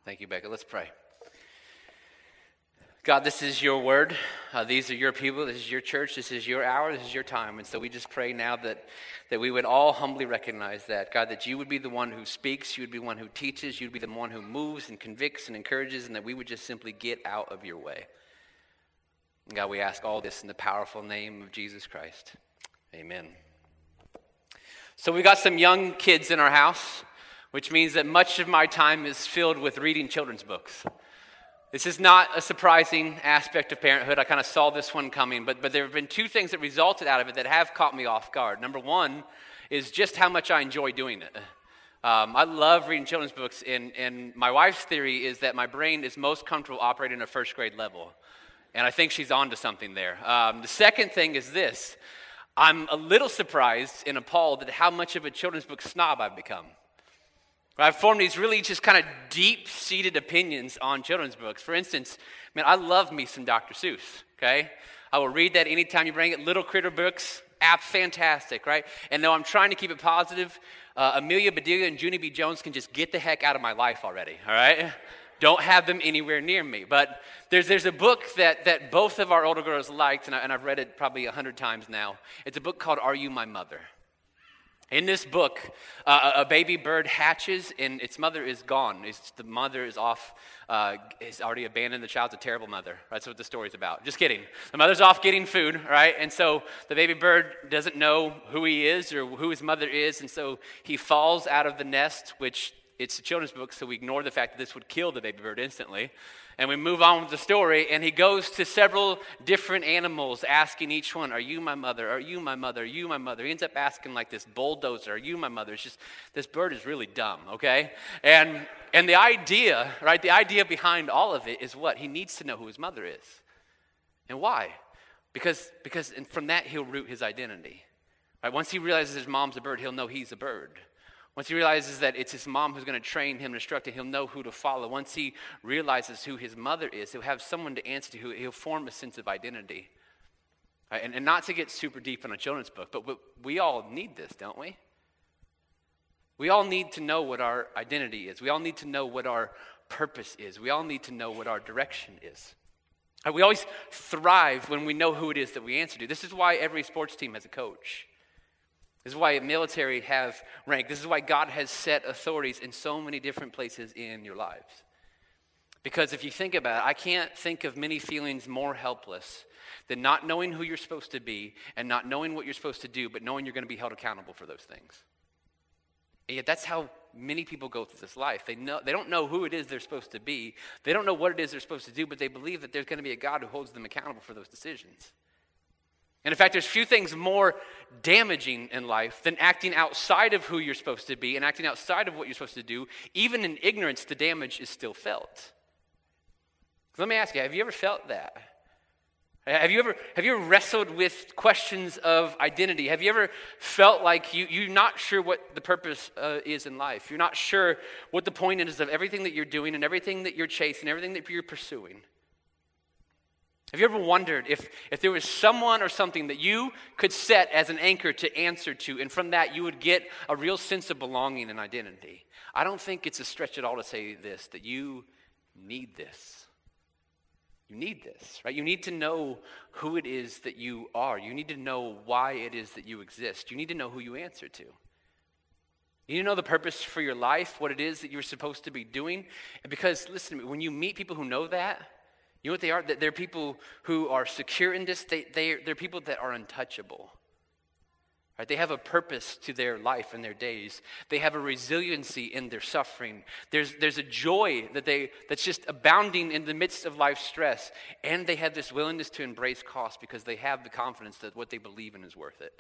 Thank you, Becca. Let's pray. God, this is your word. These are your people. This is your church. This is your hour. This is your time. And so we just pray now that we would all humbly recognize that, God, that you would be the one who speaks. You would be the one who teaches. You'd be the one who moves and convicts and encourages, and that we would just simply get out of your way. And God, we ask all this in the powerful name of Jesus Christ. Amen. So we got some young kids in our house, which means that much of my time is filled with reading children's books. This is not a surprising aspect of parenthood. I kind of saw this one coming, but there have been two things that resulted out of it that have caught me off guard. Number one is just how much I enjoy doing it. I love reading children's books, and my wife's theory is that my brain is most comfortable operating at a first grade level, and I think she's onto something there. The second thing is this. I'm a little surprised and appalled at how much of a children's book snob I've become. I've formed these really just kind of deep-seated opinions on children's books. For instance, man, I love me some Dr. Seuss, okay? I will read that anytime you bring it. Little critter books, fantastic, right? And though I'm trying to keep it positive, Amelia Bedelia and Junie B. Jones can just get the heck out of my life already, all right? Don't have them anywhere near me. But there's a book that both of our older girls liked, and I've read it probably 100 times now. It's a book called Are You My Mother? In this book, a baby bird hatches, and its mother is gone. The mother is off, has already abandoned the child. It's a terrible mother. That's what the story's about. Just kidding. The mother's off getting food, right? And so the baby bird doesn't know who he is or who his mother is, and so he falls out of the nest, which it's a children's book, so we ignore the fact that this would kill the baby bird instantly. And we move on with the story, and he goes to several different animals, asking each one, are you my mother? Are you my mother? Are you my mother? He ends up asking like this bulldozer, are you my mother? It's just, this bird is really dumb, okay? And the idea, right, the idea behind all of it is what? He needs to know who his mother is. And why? Because and from that, he'll root his identity. Right? Once he realizes his mom's a bird, he'll know he's a bird. Once he realizes that it's his mom who's going to train him and instruct him, he'll know who to follow. Once he realizes who his mother is, he'll have someone to answer to. He'll form a sense of identity. Right? And not to get super deep in a children's book, but we all need this, don't we? We all need to know what our identity is. We all need to know what our purpose is. We all need to know what our direction is. Right? We always thrive when we know who it is that we answer to. This is why every sports team has a coach. This is why military have rank. This is why God has set authorities in so many different places in your lives. Because if you think about it, I can't think of many feelings more helpless than not knowing who you're supposed to be and not knowing what you're supposed to do, but knowing you're going to be held accountable for those things. And yet that's how many people go through this life. They don't know who it is they're supposed to be. They don't know what it is they're supposed to do, but they believe that there's going to be a God who holds them accountable for those decisions. And in fact, there's few things more damaging in life than acting outside of who you're supposed to be and acting outside of what you're supposed to do. Even in ignorance, the damage is still felt. Let me ask you, have you ever felt that? Have you ever wrestled with questions of identity? Have you ever felt like you're not sure what the purpose is in life? You're not sure what the point is of everything that you're doing and everything that you're chasing, everything that you're pursuing? Have you ever wondered if there was someone or something that you could set as an anchor to answer to, and from that you would get a real sense of belonging and identity? I don't think it's a stretch at all to say this, that you need this. You need this, right? You need to know who it is that you are. You need to know why it is that you exist. You need to know who you answer to. You need to know the purpose for your life, what it is that you're supposed to be doing. And because, listen to me, when you meet people who know that, you know what they are? They're people who are secure in this. They're people that are untouchable. Right? They have a purpose to their life and their days. They have a resiliency in their suffering. There's a joy that's just abounding in the midst of life's stress. And they have this willingness to embrace cost because they have the confidence that what they believe in is worth it.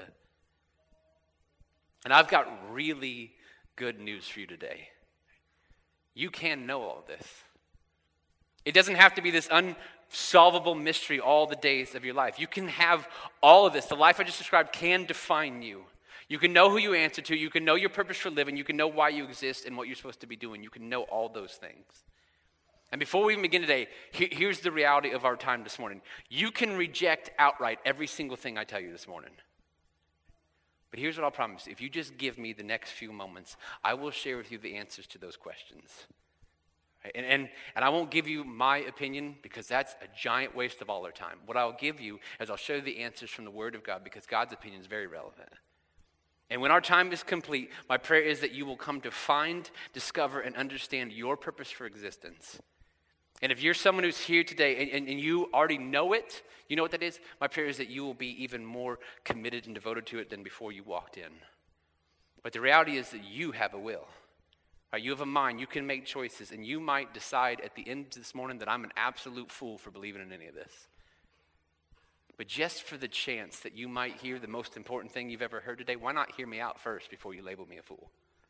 And I've got really good news for you today. You can know all this. It doesn't have to be this unsolvable mystery all the days of your life. You can have all of this. The life I just described can define you. You can know who you answer to. You can know your purpose for living. You can know why you exist and what you're supposed to be doing. You can know all those things. And before we even begin today, here's the reality of our time this morning. You can reject outright every single thing I tell you this morning. But here's what I'll promise. If you just give me the next few moments, I will share with you the answers to those questions. Right? And I won't give you my opinion because that's a giant waste of all our time. What I'll give you is I'll show you the answers from the Word of God because God's opinion is very relevant. And when our time is complete, my prayer is that you will come to find, discover, and understand your purpose for existence. And if you're someone who's here today and you already know it, you know what that is, my prayer is that you will be even more committed and devoted to it than before you walked in. But the reality is that you have a will. Right? You have a mind, you can make choices, and you might decide at the end of this morning that I'm an absolute fool for believing in any of this. But just for the chance that you might hear the most important thing you've ever heard today, why not hear me out first before you label me a fool?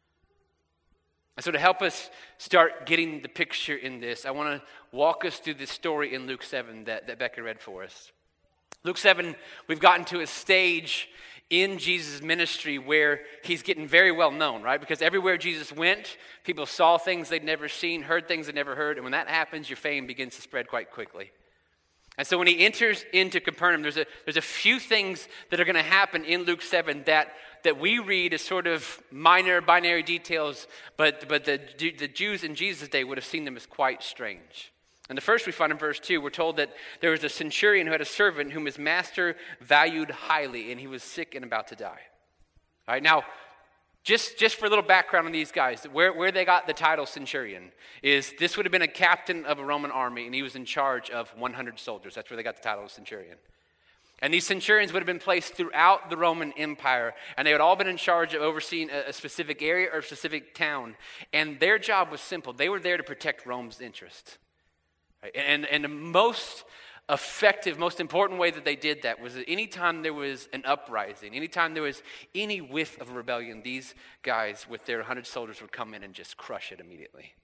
And so to help us start getting the picture in this, I want to walk us through this story in Luke 7 that Becca read for us. Luke 7, we've gotten to a stage in Jesus' ministry where he's getting very well known, right? Because everywhere Jesus went, people saw things they'd never seen, heard things they'd never heard, and when that happens, your fame begins to spread quite quickly. And so when he enters into Capernaum, there's a few things that are going to happen in Luke 7 that we read as sort of minor binary details, but the Jews in Jesus' day would have seen them as quite strange. And the first we find in verse 2, we're told that there was a centurion who had a servant whom his master valued highly, and he was sick and about to die. All right, now, just for a little background on these guys, where they got the title centurion is this would have been a captain of a Roman army, and he was in charge of 100 soldiers. That's where they got the title of centurion. And these centurions would have been placed throughout the Roman Empire, and they had all been in charge of overseeing a specific area or a specific town. And their job was simple. They were there to protect Rome's interest. Right? And the most effective, most important way that they did that was that anytime there was an uprising, anytime there was any whiff of rebellion, these guys with their 100 soldiers would come in and just crush it immediately.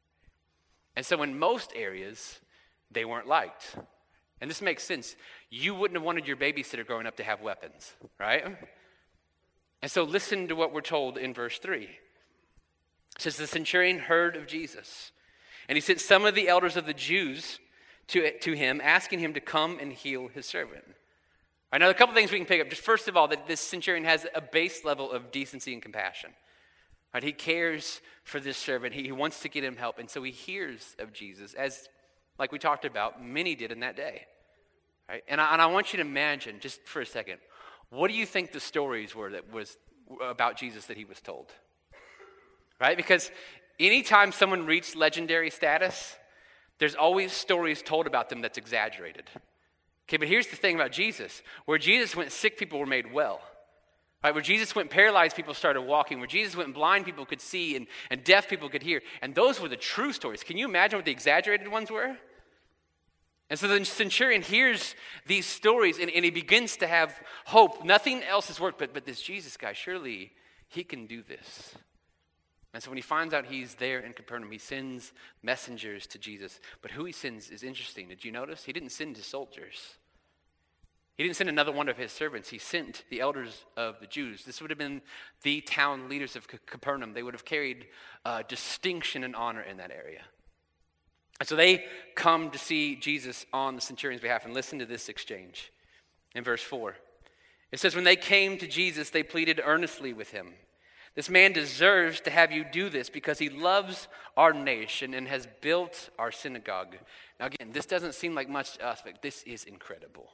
And so in most areas, they weren't liked. And this makes sense. You wouldn't have wanted your babysitter growing up to have weapons, right? And so listen to what we're told in verse 3. It says, the centurion heard of Jesus, and he sent some of the elders of the Jews to him, asking him to come and heal his servant. All right, now, a couple things we can pick up. Just first of all, that this centurion has a base level of decency and compassion. Right? He cares for this servant. He wants to get him help. And so he hears of Jesus, as like we talked about, many did in that day. Right? And I want you to imagine, just for a second, what do you think the stories were that was about Jesus that he was told? Right? Because anytime someone reached legendary status, there's always stories told about them that's exaggerated. Okay, but here's the thing about Jesus. Where Jesus went, sick people were made well. Right? Where Jesus went, paralyzed people started walking. Where Jesus went, blind people could see and deaf people could hear. And those were the true stories. Can you imagine what the exaggerated ones were? And so the centurion hears these stories and he begins to have hope. Nothing else has worked, but this Jesus guy, surely he can do this. And so when he finds out he's there in Capernaum, he sends messengers to Jesus. But who he sends is interesting. Did you notice? He didn't send his soldiers. He didn't send another one of his servants. He sent the elders of the Jews. This would have been the town leaders of Capernaum. They would have carried distinction and honor in that area. And so they come to see Jesus on the centurion's behalf. And listen to this exchange in verse 4. It says, when they came to Jesus, they pleaded earnestly with him. This man deserves to have you do this because he loves our nation and has built our synagogue. Now again, this doesn't seem like much to us, but this is incredible.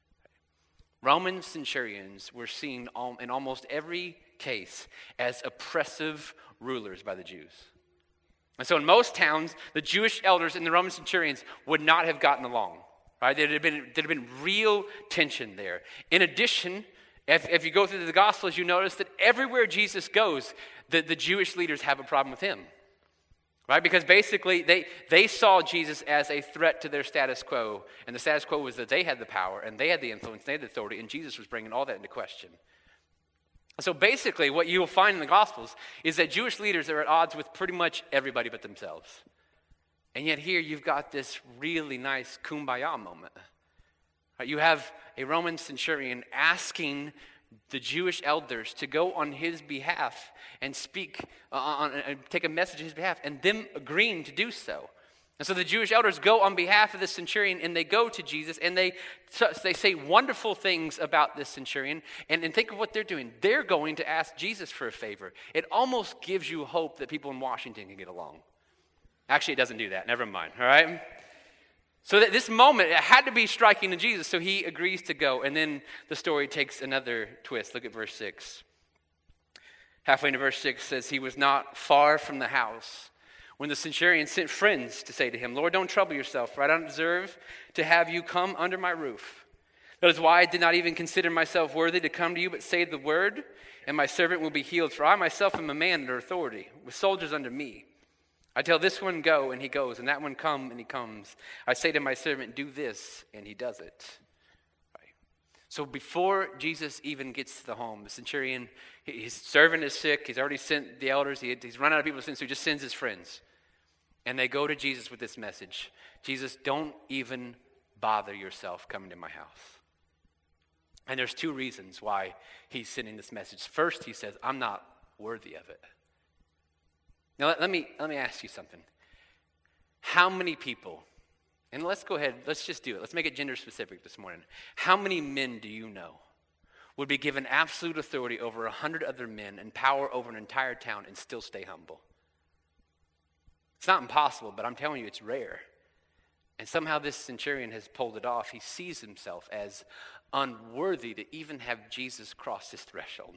Roman centurions were seen in almost every case as oppressive rulers by the Jews. And so in most towns, the Jewish elders and the Roman centurions would not have gotten along. Right? There'd have been real tension there. In addition, if you go through the Gospels, you notice that everywhere Jesus goes, the Jewish leaders have a problem with him. Right? Because basically, they saw Jesus as a threat to their status quo. And the status quo was that they had the power, and they had the influence, they had the authority, and Jesus was bringing all that into question. So basically, what you will find in the Gospels is that Jewish leaders are at odds with pretty much everybody but themselves. And yet here you've got this really nice kumbaya moment. You have a Roman centurion asking the Jewish elders to go on his behalf and speak, take a message on his behalf, and them agreeing to do so. And so the Jewish elders go on behalf of the centurion, and they go to Jesus, and they say wonderful things about this centurion. And think of what they're doing. They're going to ask Jesus for a favor. It almost gives you hope that people in Washington can get along. Actually, it doesn't do that. Never mind, all right? So that this moment, it had to be striking to Jesus, so he agrees to go. And then the story takes another twist. Look at verse 6. Halfway into verse 6 says, he was not far from the house when the centurion sent friends to say to him, Lord, don't trouble yourself, for I don't deserve to have you come under my roof. That is why I did not even consider myself worthy to come to you, but say the word, and my servant will be healed. For I myself am a man under authority, with soldiers under me. I tell this one, go, and he goes, and that one, come, and he comes. I say to my servant, do this, and he does it. Right. So before Jesus even gets to the home, the centurion, his servant is sick. He's already sent the elders. He's run out of people to send, so he just sends his friends. And they go to Jesus with this message. Jesus, don't even bother yourself coming to my house. And there's two reasons why he's sending this message. First, he says, I'm not worthy of it. Now, let me ask you something. How many people, and let's go ahead, let's just do it. Let's make it gender specific this morning. How many men do you know would be given absolute authority over 100 other men and power over an entire town and still stay humble? It's not impossible, but I'm telling you, it's rare. And somehow this centurion has pulled it off. He sees himself as unworthy to even have Jesus cross this threshold.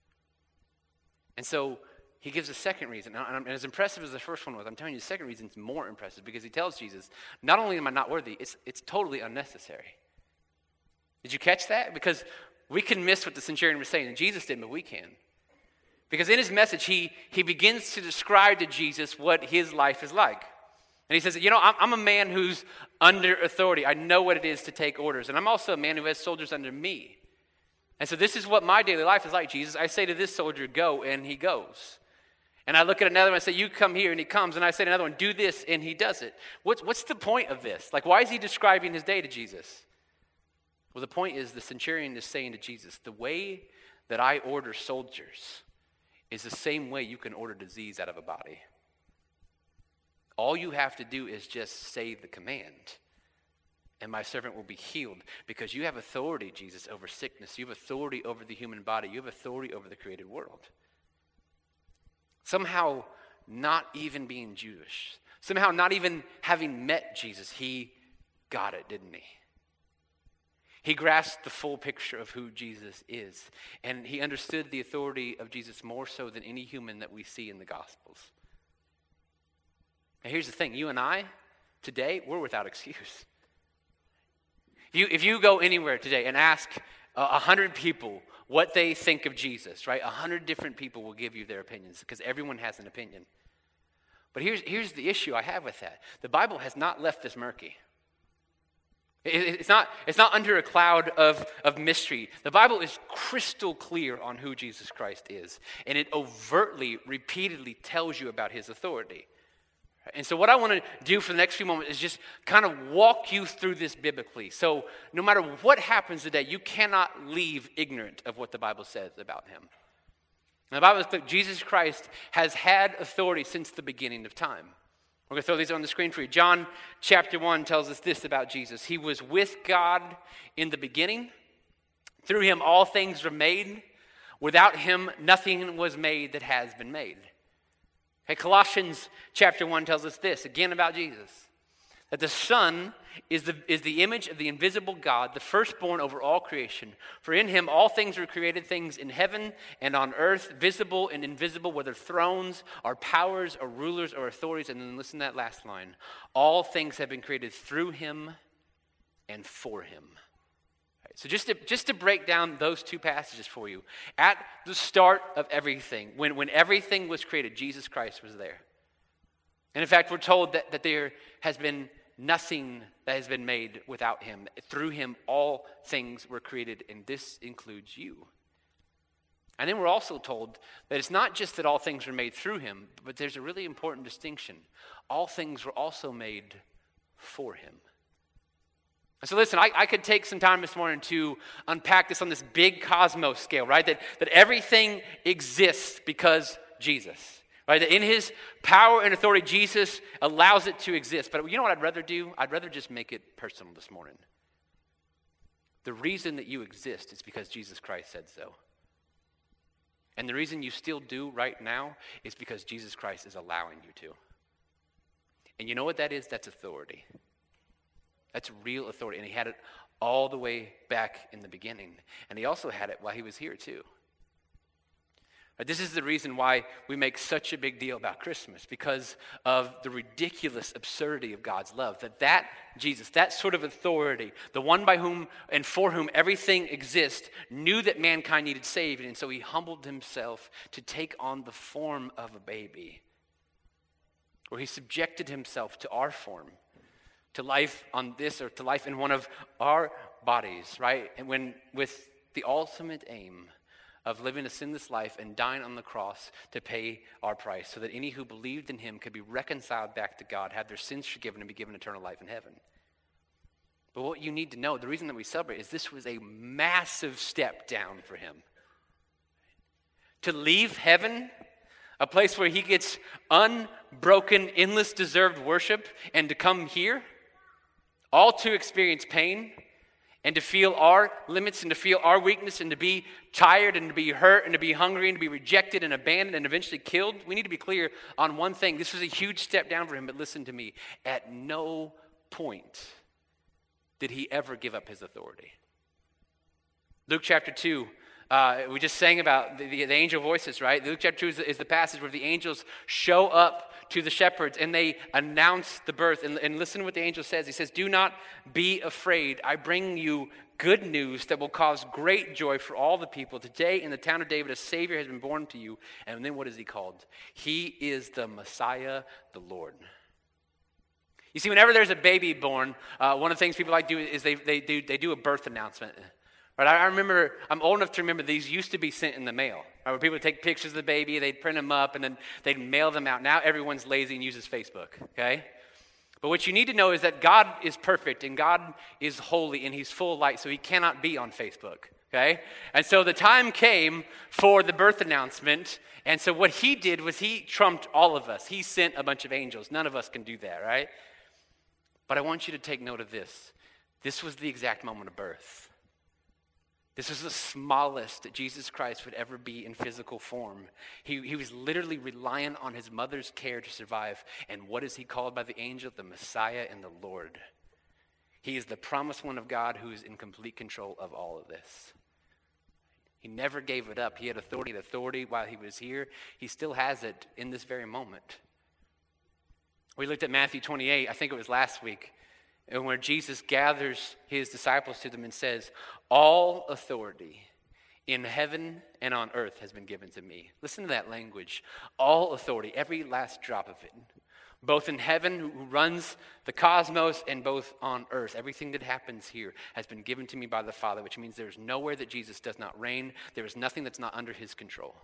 And so he gives a second reason. And as impressive as the first one was, I'm telling you the second reason is more impressive because he tells Jesus, not only am I not worthy, it's totally unnecessary. Did you catch that? Because we can miss what the centurion was saying, and Jesus didn't, but we can. Because in his message, he begins to describe to Jesus what his life is like. And he says, I'm a man who's under authority. I know what it is to take orders. And I'm also a man who has soldiers under me. And so this is what my daily life is like, Jesus. I say to this soldier, go, and he goes. And I look at another one and say, you come here, and he comes. And I say to another one, do this, and he does it. What's the point of this? Like, why is he describing his day to Jesus? Well, the point is the centurion is saying to Jesus, the way that I order soldiers is the same way you can order disease out of a body. All you have to do is just say the command, and my servant will be healed, because you have authority, Jesus, over sickness. You have authority over the human body. You have authority over the created world. Somehow, not even being Jewish, somehow not even having met Jesus, he got it, didn't he? He grasped the full picture of who Jesus is, and he understood the authority of Jesus more so than any human that we see in the Gospels. And here's the thing, you and I, today, we're without excuse. If you go anywhere today and ask 100 people what they think of Jesus, right? 100 different people will give you their opinions because everyone has an opinion. But here's the issue I have with that. The Bible has not left us murky. It's not under a cloud of mystery. The Bible is crystal clear on who Jesus Christ is. And it overtly, repeatedly tells you about his authority. And so what I want to do for the next few moments is just kind of walk you through this biblically. So no matter what happens today, you cannot leave ignorant of what the Bible says about him. And the Bible is clear. Jesus Christ has had authority since the beginning of time. We're going to throw these on the screen for you. John chapter 1 tells us this about Jesus. He was with God in the beginning. Through him all things were made. Without him nothing was made that has been made. Okay, Colossians chapter 1 tells us this, again about Jesus. That the Son is the image of the invisible God, the firstborn over all creation. For in him all things were created, things in heaven and on earth, visible and invisible, whether thrones or powers or rulers or authorities. And then listen to that last line. All things have been created through him and for him. Right, so just to break down those two passages for you. At the start of everything, when everything was created, Jesus Christ was there. And in fact, we're told that there has been nothing that has been made without him. Through him, all things were created, and this includes you. And then we're also told that it's not just that all things were made through him, but there's a really important distinction. All things were also made for him. And so listen, I could take some time this morning to unpack this on this big cosmos scale, right? That everything exists because Jesus. Right? That in his power and authority, Jesus allows it to exist. But you know what I'd rather do? I'd rather just make it personal this morning. The reason that you exist is because Jesus Christ said so. And the reason you still do right now is because Jesus Christ is allowing you to. And you know what that is? That's authority. That's real authority. And he had it all the way back in the beginning. And he also had it while he was here too. This is the reason why we make such a big deal about Christmas, because of the ridiculous absurdity of God's love. That Jesus, that sort of authority, the one by whom and for whom everything exists, knew that mankind needed saving, and so he humbled himself to take on the form of a baby, or he subjected himself to our form, to life on this, or to life in one of our bodies, right? And when with the ultimate aim of living a sinless life and dying on the cross to pay our price, so that any who believed in him could be reconciled back to God, have their sins forgiven, and be given eternal life in heaven. But what you need to know, the reason that we celebrate, is this was a massive step down for him. To leave heaven, a place where he gets unbroken, endless, deserved worship, and to come here, all to experience pain, and to feel our limits, and to feel our weakness, and to be tired, and to be hurt, and to be hungry, and to be rejected and abandoned and eventually killed. We need to be clear on one thing. This was a huge step down for him, but listen to me. At no point did he ever give up his authority. Luke chapter 2, we just sang about the angel voices, right? Luke chapter 2 is the passage where the angels show up to the shepherds and they announce the birth. And listen to what the angel says. He says, "Do not be afraid. I bring you good news that will cause great joy for all the people. Today in the town of David, a Savior has been born to you." And then what is he called? He is the Messiah, the Lord. You see, whenever there's a baby born, one of the things people like to do is they do a birth announcement. Right, I'm old enough to remember these used to be sent in the mail. Right, where people would take pictures of the baby, they'd print them up, and then they'd mail them out. Now everyone's lazy and uses Facebook, okay? But what you need to know is that God is perfect, and God is holy, and he's full of light, so he cannot be on Facebook, okay? And so the time came for the birth announcement, and so what he did was he trumped all of us. He sent a bunch of angels. None of us can do that, right? But I want you to take note of this. This was the exact moment of birth. This was the smallest that Jesus Christ would ever be in physical form. He was literally reliant on his mother's care to survive. And what is he called by the angel? The Messiah and the Lord. He is the promised one of God who is in complete control of all of this. He never gave it up. He had authority while he was here. He still has it in this very moment. We looked at Matthew 28, I think it was last week, and where Jesus gathers his disciples to them and says, "All authority in heaven and on earth has been given to me." Listen to that language. All authority, every last drop of it. Both in heaven, who runs the cosmos, and both on earth. Everything that happens here has been given to me by the Father, which means there's nowhere that Jesus does not reign. There is nothing that's not under his control.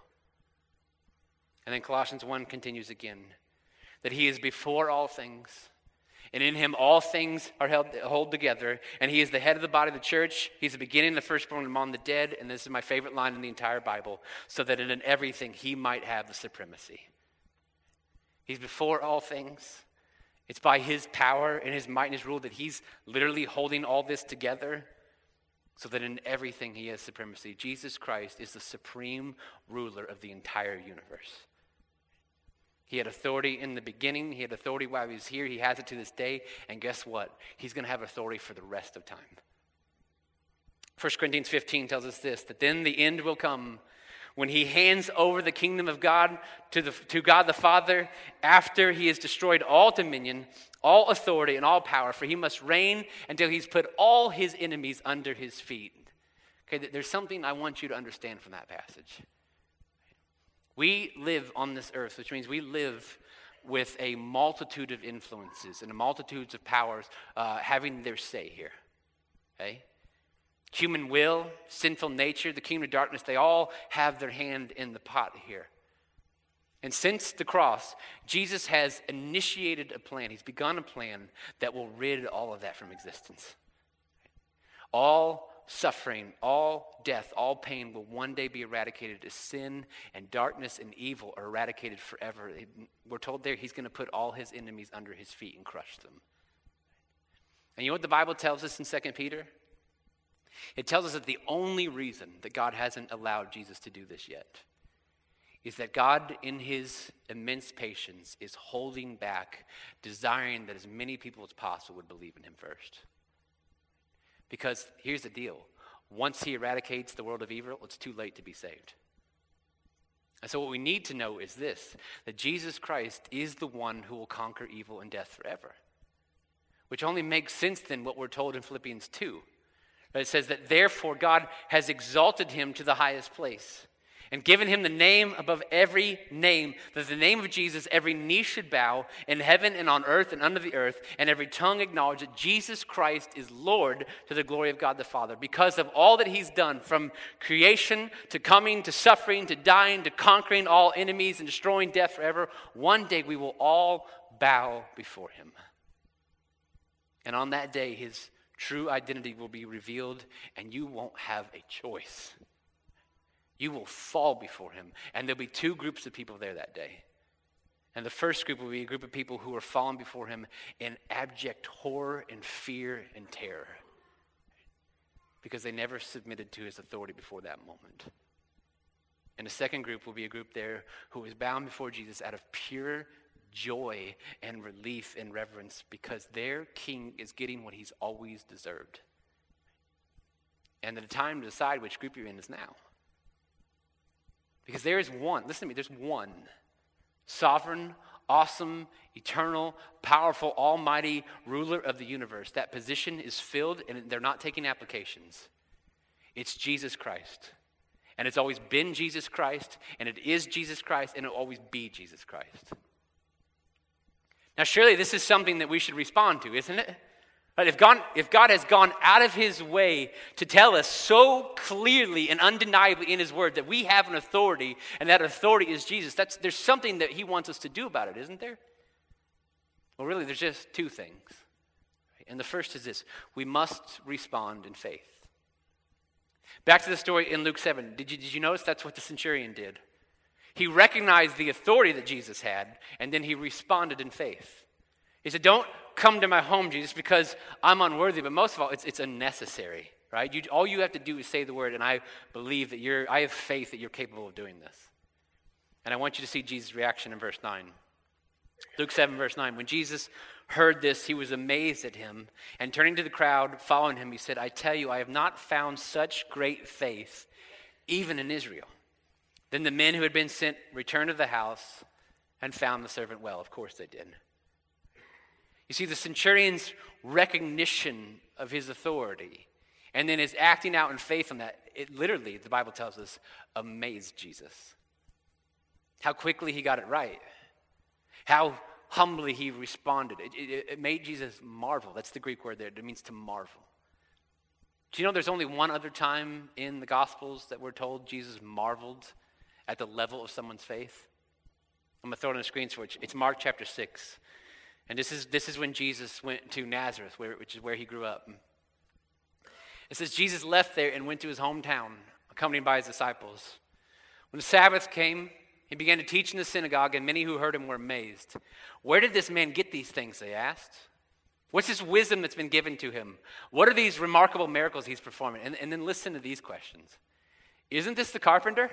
And then Colossians 1 continues again, that he is before all things, and in him all things are held together, and he is the head of the body of the church. He's the beginning, the firstborn among the dead, and this is my favorite line in the entire Bible, so that in everything he might have the supremacy. He's before all things. It's by his power and his might and his rule that he's literally holding all this together, so that in everything he has supremacy. Jesus Christ is the supreme ruler of the entire universe. He had authority in the beginning. He had authority while he was here. He has it to this day. And guess what? He's going to have authority for the rest of time. 1 Corinthians 15 tells us this, that then the end will come when he hands over the kingdom of God to God the Father after he has destroyed all dominion, all authority, and all power. For he must reign until he's put all his enemies under his feet. Okay, there's something I want you to understand from that passage. We live on this earth, which means we live with a multitude of influences and a multitudes of powers having their say here. Okay? Human will, sinful nature, the kingdom of darkness, they all have their hand in the pot here. And since the cross, Jesus has initiated a plan. He's begun a plan that will rid all of that from existence. All suffering, all death, all pain will one day be eradicated as sin and darkness and evil are eradicated forever. We're told there he's going to put all his enemies under his feet and crush them. And you know what the Bible tells us in 2 Peter? It tells us that the only reason that God hasn't allowed Jesus to do this yet is that God, in his immense patience, is holding back, desiring that as many people as possible would believe in him first. Because here's the deal. Once he eradicates the world of evil, it's too late to be saved. And so what we need to know is this, that Jesus Christ is the one who will conquer evil and death forever. Which only makes sense than what we're told in Philippians 2. But it says that therefore God has exalted him to the highest place and given him the name above every name, that the name of Jesus every knee should bow in heaven and on earth and under the earth, and every tongue acknowledge that Jesus Christ is Lord to the glory of God the Father. Because of all that he's done, from creation to coming to suffering to dying to conquering all enemies and destroying death forever, one day we will all bow before him. And on that day, his true identity will be revealed, and you won't have a choice. You will fall before him. And there'll be two groups of people there that day. And the first group will be a group of people who are falling before him in abject horror and fear and terror, because they never submitted to his authority before that moment. And the second group will be a group there who is bound before Jesus out of pure joy and relief and reverence, because their king is getting what he's always deserved. And the time to decide which group you're in is now. Because there is one, listen to me, there's one sovereign, awesome, eternal, powerful, almighty ruler of the universe. That position is filled and they're not taking applications. It's Jesus Christ. And it's always been Jesus Christ, and it is Jesus Christ, and it will always be Jesus Christ. Now surely this is something that we should respond to, isn't it? But if God has gone out of his way to tell us so clearly and undeniably in his word that we have an authority, and that authority is Jesus, there's something that he wants us to do about it, isn't there? Well, really, there's just two things. And the first is this: we must respond in faith. Back to the story in Luke 7. Did you notice that's what the centurion did? He recognized the authority that Jesus had, and then he responded in faith. He said, don't come to my home, Jesus, because I'm unworthy, but most of all, it's unnecessary, right? All you have to do is say the word, and I believe that I have faith that you're capable of doing this. And I want you to see Jesus' reaction in verse 9. Luke 7, verse 9. When Jesus heard this, he was amazed at him, and turning to the crowd following him, he said, I tell you, I have not found such great faith, even in Israel. Then the men who had been sent returned to the house and found the servant well. Of course they did. You see, the centurion's recognition of his authority and then his acting out in faith on that, it literally, the Bible tells us, amazed Jesus. How quickly he got it right. How humbly he responded. It made Jesus marvel. That's the Greek word there. It means to marvel. Do you know there's only one other time in the Gospels that we're told Jesus marveled at the level of someone's faith? I'm going to throw it on the screen for you. It's Mark chapter 6. And this is when Jesus went to Nazareth, which is where he grew up. It says Jesus left there and went to his hometown, accompanied by his disciples. When the Sabbath came, he began to teach in the synagogue, and many who heard him were amazed. Where did this man get these things, they asked. What's this wisdom that's been given to him? What are these remarkable miracles he's performing? And then listen to these questions. Isn't this the carpenter?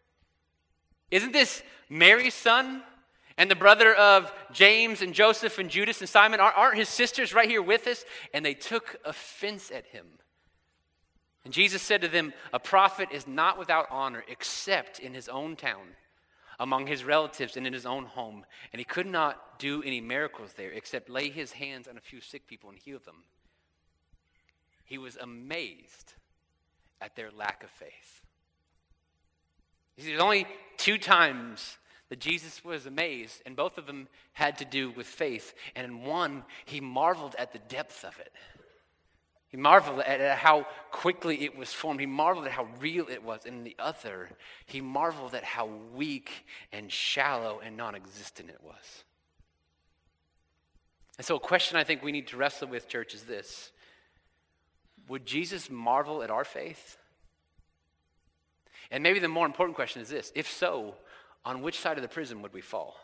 Isn't this Mary's son? And the brother of James and Joseph and Judas and Simon? Aren't his sisters right here with us? And they took offense at him. And Jesus said to them, a prophet is not without honor except in his own town, among his relatives and in his own home. And he could not do any miracles there except lay his hands on a few sick people and heal them. He was amazed at their lack of faith. You see, there's only two times that Jesus was amazed, and both of them had to do with faith. And in one, he marveled at the depth of it. He marveled at how quickly it was formed. He marveled at how real it was. And in the other, he marveled at how weak and shallow and non-existent it was. And so a question I think we need to wrestle with, church, is this. Would Jesus marvel at our faith? And maybe the more important question is this. If so, on which side of the prison would we fall?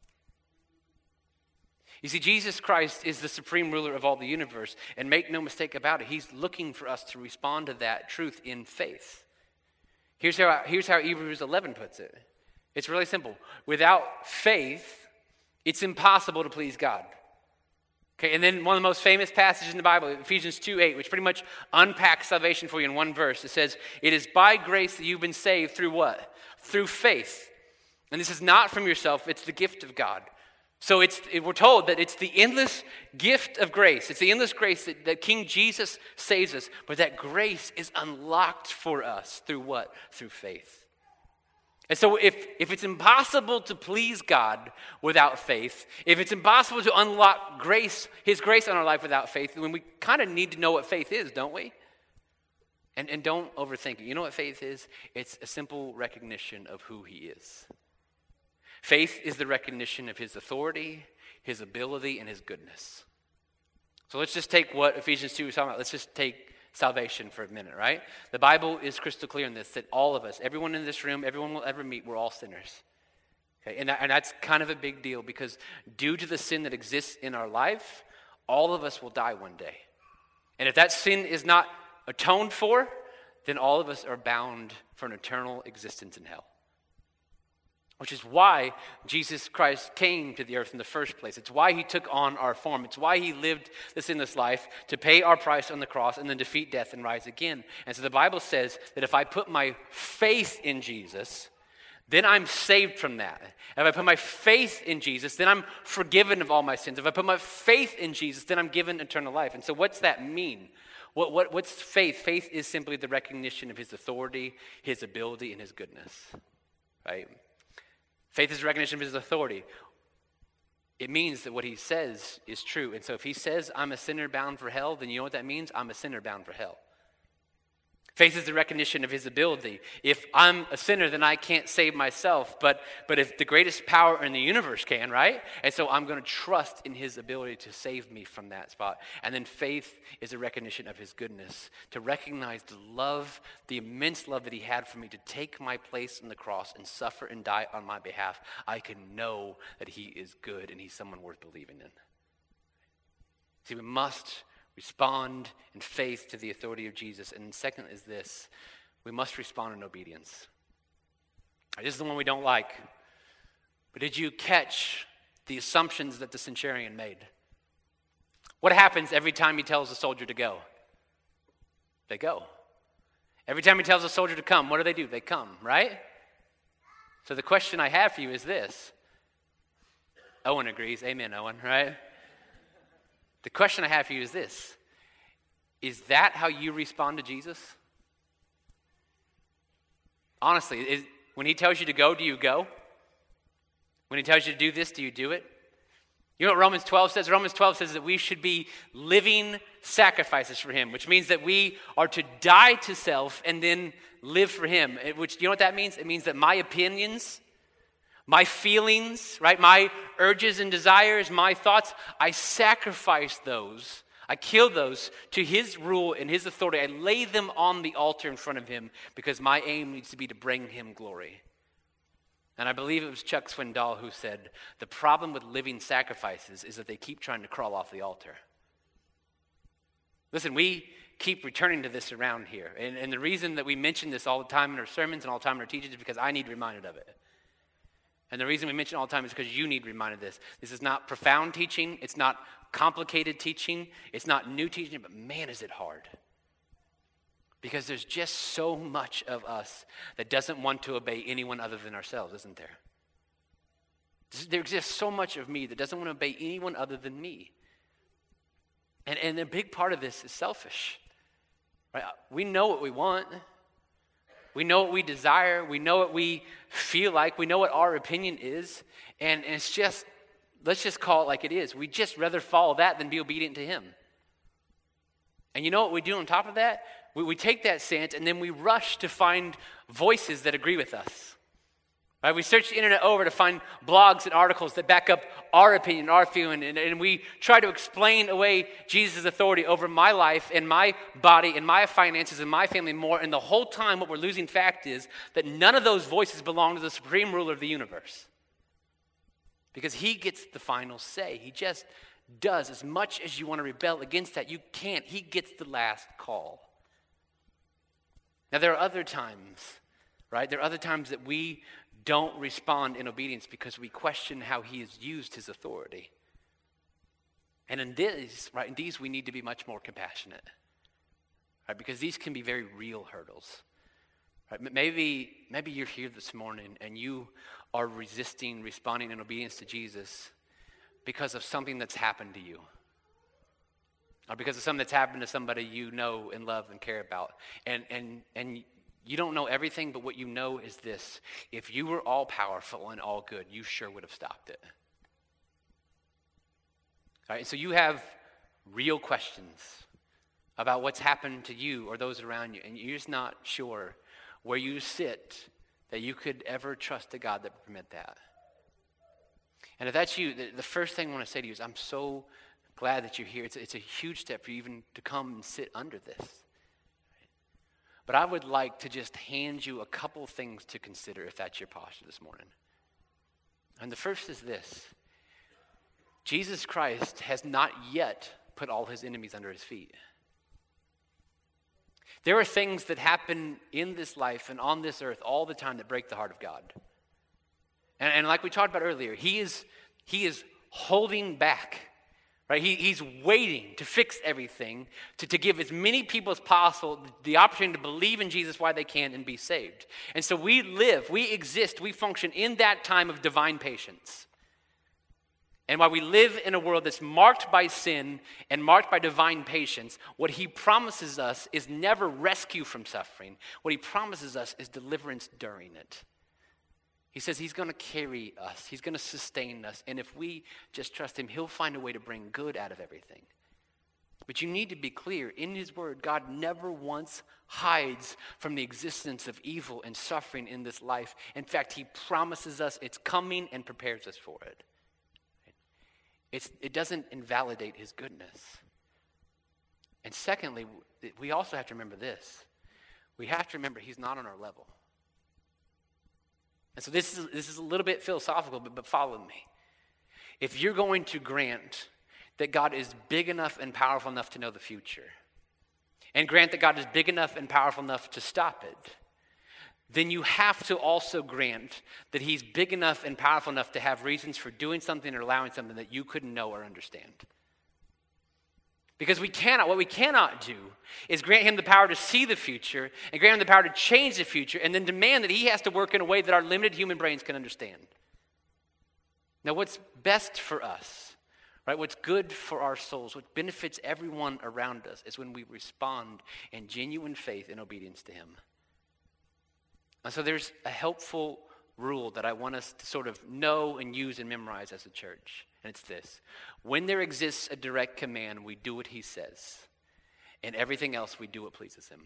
You see, Jesus Christ is the supreme ruler of all the universe, and make no mistake about it, he's looking for us to respond to that truth in faith. Here's how Hebrews 11 puts it. It's really simple. Without faith, it's impossible to please God. Okay, and then one of the most famous passages in the Bible, Ephesians 2:8, which pretty much unpacks salvation for you in one verse. It says, "It is by grace that you've been saved through what? Through faith. And this is not from yourself, it's the gift of God." So we're told that it's the endless gift of grace. It's the endless grace that King Jesus saves us. But that grace is unlocked for us through what? Through faith. And so if it's impossible to please God without faith, if it's impossible to unlock grace, his grace on our life without faith, then we kind of need to know what faith is, don't we? And don't overthink it. You know what faith is? It's a simple recognition of who he is. Faith is the recognition of his authority, his ability, and his goodness. So let's just take what Ephesians 2 is talking about. Let's just take salvation for a minute, right? The Bible is crystal clear in this, that all of us, everyone in this room, everyone we'll ever meet, we're all sinners. Okay? And that's kind of a big deal because due to the sin that exists in our life, all of us will die one day. And if that sin is not atoned for, then all of us are bound for an eternal existence in hell. Which is why Jesus Christ came to the earth in the first place. It's why he took on our form. It's why he lived this sinless life to pay our price on the cross and then defeat death and rise again. And so the Bible says that if I put my faith in Jesus, then I'm saved from that. If I put my faith in Jesus, then I'm forgiven of all my sins. If I put my faith in Jesus, then I'm given eternal life. And so what's that mean? What's faith? Faith is simply the recognition of his authority, his ability, and his goodness, right? Faith is recognition of his authority. It means that what he says is true. And so if he says, I'm a sinner bound for hell, then you know what that means? I'm a sinner bound for hell. Faith is the recognition of his ability. If I'm a sinner, then I can't save myself. But if the greatest power in the universe can, right? And so I'm going to trust in his ability to save me from that spot. And then faith is a recognition of his goodness. To recognize the love, the immense love that he had for me to take my place on the cross and suffer and die on my behalf. I can know that he is good and he's someone worth believing in. See, we must respond in faith to the authority of Jesus. And second is this: we must respond in obedience. This is the one we don't like. But did you catch the assumptions that the centurion made? What happens every time he tells a soldier to go? They go. Every time he tells a soldier to come, what do? They come, right? So the question I have for you is this. Owen agrees. Amen, Owen, right? The question I have for you is this: is that how you respond to Jesus? Honestly, when he tells you to go, do you go? When he tells you to do this, do you do it? You know what Romans 12 says? Romans 12 says that we should be living sacrifices for him, which means that we are to die to self and then live for him. Which, you know what that means? It means that my opinions, my feelings, right, my urges and desires, my thoughts, I sacrifice those. I kill those to his rule and his authority. I lay them on the altar in front of him because my aim needs to be to bring him glory. And I believe it was Chuck Swindoll who said, the problem with living sacrifices is that they keep trying to crawl off the altar. Listen, we keep returning to this around here. And the reason that we mention this all the time in our sermons and all the time in our teachings is because I need reminded of it. And the reason we mention it all the time is because you need reminded of this. This is not profound teaching. It's not complicated teaching. It's not new teaching, but man, is it hard. Because there's just so much of us that doesn't want to obey anyone other than ourselves, isn't there? There exists so much of me that doesn't want to obey anyone other than me. And a big part of this is selfish. Right? We know what we want. We know what we desire. We know what we feel like. We know what our opinion is. And it's just, let's just call it like it is. We'd just rather follow that than be obedient to him. And you know what we do on top of that? We take that stance and then we rush to find voices that agree with us. Right? We search the internet over to find blogs and articles that back up our opinion, our feeling, and we try to explain away Jesus' authority over my life and my body and my finances and my family more. And the whole time what we're losing fact is that none of those voices belong to the supreme ruler of the universe. Because he gets the final say. He just does. As much as you want to rebel against that, you can't. He gets the last call. Now, there are other times, right? There are other times that we don't respond in obedience because we question how he has used his authority. And in these we need to be much more compassionate, right? Because these can be very real hurdles. Right? Maybe you're here this morning and you are resisting responding in obedience to Jesus because of something that's happened to you, or because of something that's happened to somebody you know and love and care about. And you don't know everything, but what you know is this: if you were all powerful and all good, you sure would have stopped it. All right, so you have real questions about what's happened to you or those around you, and you're just not sure where you sit that you could ever trust a God that would permit that. And if that's you, the first thing I want to say to you is, I'm so glad that you're here. It's a huge step for you even to come and sit under this. But I would like to just hand you a couple things to consider if that's your posture this morning. And the first is this: Jesus Christ has not yet put all his enemies under his feet. There are things that happen in this life and on this earth all the time that break the heart of God. And like we talked about earlier, he is holding back, right? He's waiting to fix everything, to give as many people as possible the opportunity to believe in Jesus while they can and be saved. And so we exist, we function in that time of divine patience. And while we live in a world that's marked by sin and marked by divine patience, what he promises us is never rescue from suffering. What he promises us is deliverance during it. He says he's going to carry us. He's going to sustain us. And if we just trust him, he'll find a way to bring good out of everything. But you need to be clear. In his word, God never once hides from the existence of evil and suffering in this life. In fact, he promises us it's coming and prepares us for it. It doesn't invalidate his goodness. And secondly, we also have to remember this. We have to remember he's not on our level. And so this is a little bit philosophical, but follow me. If you're going to grant that God is big enough and powerful enough to know the future, and grant that God is big enough and powerful enough to stop it, then you have to also grant that he's big enough and powerful enough to have reasons for doing something or allowing something that you couldn't know or understand. Because what we cannot do is grant him the power to see the future and grant him the power to change the future and then demand that he has to work in a way that our limited human brains can understand. Now, what's best for us, right? What's good for our souls, what benefits everyone around us is when we respond in genuine faith and obedience to him. And so there's a helpful rule that I want us to sort of know and use and memorize as a church. And it's this: when there exists a direct command, we do what he says. And everything else, we do what pleases him.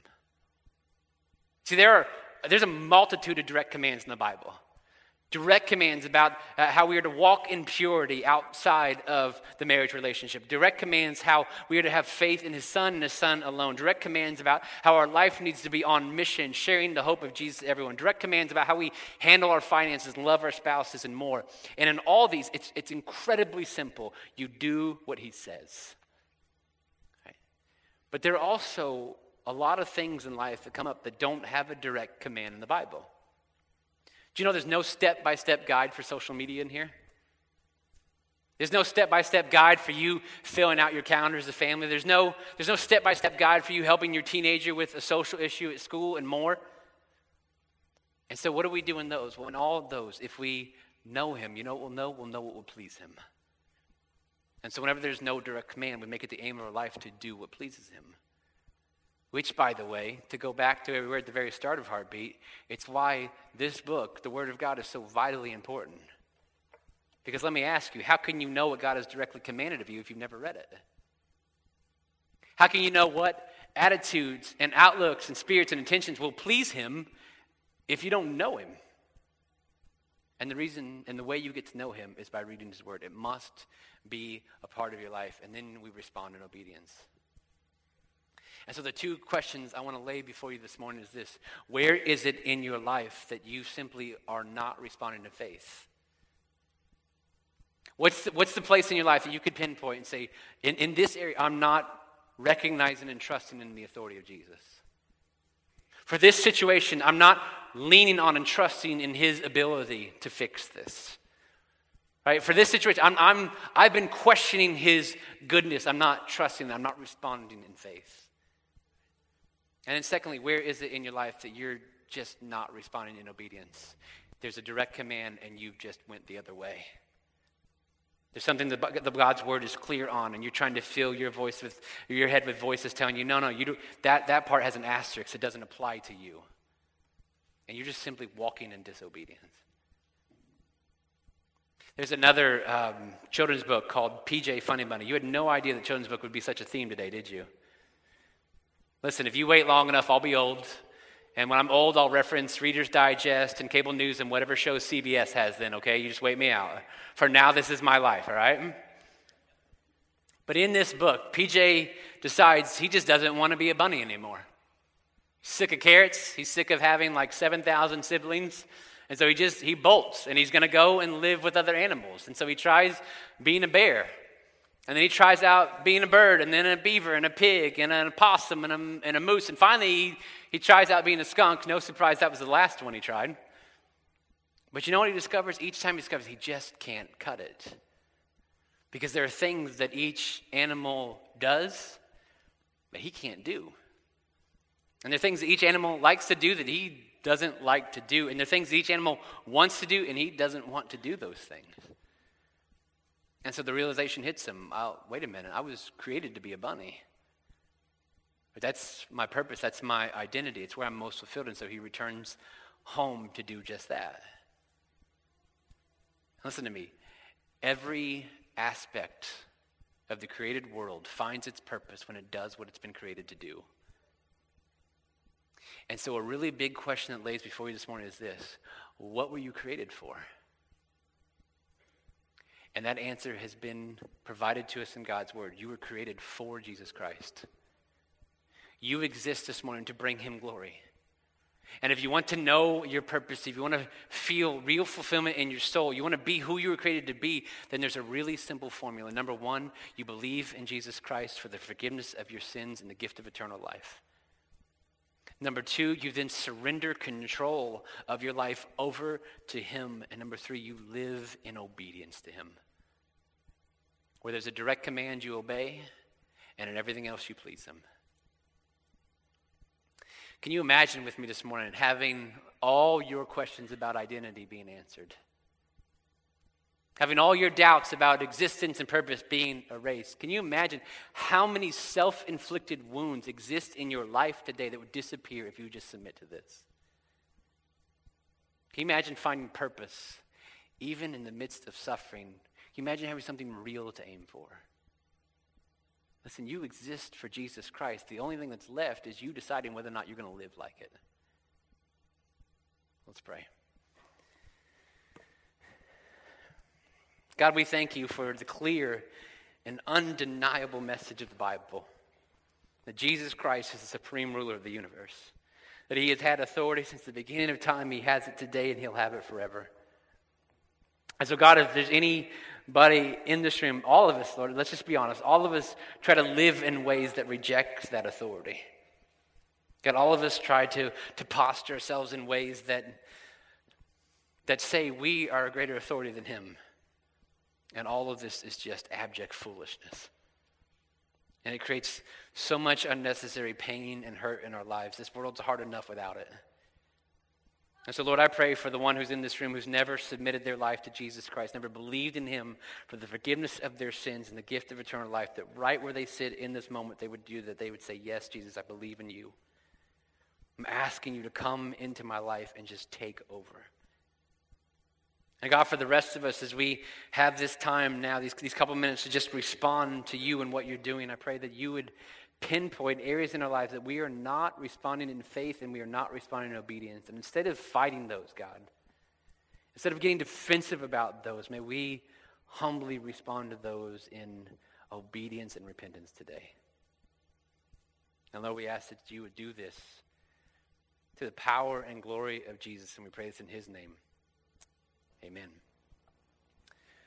See, there's a multitude of direct commands in the Bible. Direct commands about how we are to walk in purity outside of the marriage relationship. Direct commands how we are to have faith in his son and his son alone. Direct commands about how our life needs to be on mission, sharing the hope of Jesus to everyone. Direct commands about how we handle our finances and love our spouses and more. And in all these, it's incredibly simple. You do what he says. Right? But there are also a lot of things in life that come up that don't have a direct command in the Bible. Do you know there's no step-by-step guide for social media in here? There's no step-by-step guide for you filling out your calendar as a family. There's no step-by-step guide for you helping your teenager with a social issue at school and more. And so what do we do in those? Well, in all of those, if we know him, you know what we'll know? We'll know what will please him. And so whenever there's no direct command, we make it the aim of our life to do what pleases him. Which, by the way, to go back to where we were at the very start of Heartbeat, it's why this book, the Word of God, is so vitally important. Because let me ask you, how can you know what God has directly commanded of you if you've never read it? How can you know what attitudes and outlooks and spirits and intentions will please him if you don't know him? And the reason and the way you get to know him is by reading his word. It must be a part of your life, and then we respond in obedience. And so the two questions I want to lay before you this morning is this: where is it in your life that you simply are not responding to faith? What's the place in your life that you could pinpoint and say, in this area, I'm not recognizing and trusting in the authority of Jesus? For this situation, I'm not leaning on and trusting in his ability to fix this. Right? For this situation, I've been questioning his goodness. I'm not trusting, I'm not responding in faith. And then secondly, where is it in your life that you're just not responding in obedience? There's a direct command and you just went the other way. There's something that the God's word is clear on, and you're trying to fill your head with voices telling you, no, you do, that part has an asterisk. It doesn't apply to you. And you're just simply walking in disobedience. There's another children's book called PJ Funny Bunny. You had no idea that children's book would be such a theme today, did you? Listen, if you wait long enough, I'll be old. And when I'm old, I'll reference Reader's Digest and cable news and whatever shows CBS has then, okay? You just wait me out. For now, this is my life, all right? But in this book, PJ decides he just doesn't want to be a bunny anymore. He's sick of carrots. He's sick of having like 7,000 siblings. And so he bolts, and he's going to go and live with other animals. And so he tries being a bear. And then he tries out being a bird, and then a beaver, and a pig, and an opossum, and a moose. And finally, he tries out being a skunk. No surprise, that was the last one he tried. But you know what he discovers? Each time he discovers he just can't cut it. Because there are things that each animal does that he can't do. And there are things that each animal likes to do that he doesn't like to do. And there are things that each animal wants to do, and he doesn't want to do those things. And so the realization hits him, wait a minute, I was created to be a bunny. But that's my purpose, that's my identity, it's where I'm most fulfilled. And so he returns home to do just that. Listen to me, every aspect of the created world finds its purpose when it does what it's been created to do. And so a really big question that lays before you this morning is this: what were you created for? And that answer has been provided to us in God's word. You were created for Jesus Christ. You exist this morning to bring him glory. And if you want to know your purpose, if you want to feel real fulfillment in your soul, you want to be who you were created to be, then there's a really simple formula. Number one, you believe in Jesus Christ for the forgiveness of your sins and the gift of eternal life. Number two, you then surrender control of your life over to him. And number three, you live in obedience to him. Where there's a direct command, you obey, and in everything else, you please him. Can you imagine with me this morning having all your questions about identity being answered? Having all your doubts about existence and purpose being erased? Can you imagine how many self-inflicted wounds exist in your life today that would disappear if you just submit to this? Can you imagine finding purpose even in the midst of suffering? Can you imagine having something real to aim for? Listen, you exist for Jesus Christ. The only thing that's left is you deciding whether or not you're going to live like it. Let's pray. God, we thank you for the clear and undeniable message of the Bible, that Jesus Christ is the supreme ruler of the universe, that he has had authority since the beginning of time, he has it today, and he'll have it forever. And so God, if there's anybody in this room, all of us, Lord, let's just be honest, all of us try to live in ways that reject that authority. God, all of us try to posture ourselves in ways that say we are a greater authority than him. And all of this is just abject foolishness. And it creates so much unnecessary pain and hurt in our lives. This world's hard enough without it. And so, Lord, I pray for the one who's in this room who's never submitted their life to Jesus Christ, never believed in him for the forgiveness of their sins and the gift of eternal life, that right where they sit in this moment they would do that. They would say, yes, Jesus, I believe in you. I'm asking you to come into my life and just take over. And God, for the rest of us, as we have this time now, these couple minutes to just respond to you and what you're doing, I pray that you would pinpoint areas in our lives that we are not responding in faith and we are not responding in obedience. And instead of fighting those, God, instead of getting defensive about those, may we humbly respond to those in obedience and repentance today. And Lord, we ask that you would do this to the power and glory of Jesus, and we pray this in his name. Amen.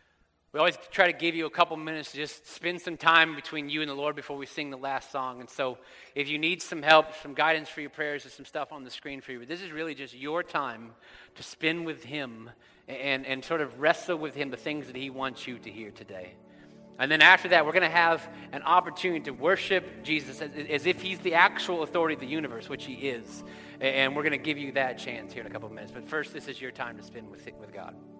We always try to give you a couple minutes to just spend some time between you and the Lord before we sing the last song. And so if you need some help, some guidance for your prayers, there's some stuff on the screen for you. But this is really just your time to spend with him and sort of wrestle with him the things that he wants you to hear today. And then after that, we're going to have an opportunity to worship Jesus as if he's the actual authority of the universe, which he is. And we're going to give you that chance here in a couple of minutes. But first, this is your time to spend with God.